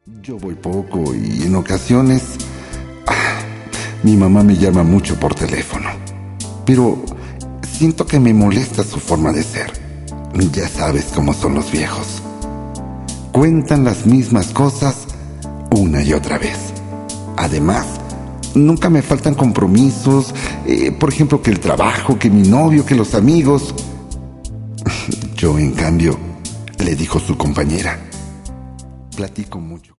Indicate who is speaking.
Speaker 1: Yo voy poco y en ocasiones mi mamá me llama mucho por teléfono, pero siento que me molesta su forma de ser. Ya sabes cómo son los viejos. Cuentan las mismas cosas una y otra vez. Además, nunca me faltan compromisos, por ejemplo, que el trabajo, que mi novio, que los amigos. Yo, en cambio, le dijo su compañera, platico mucho.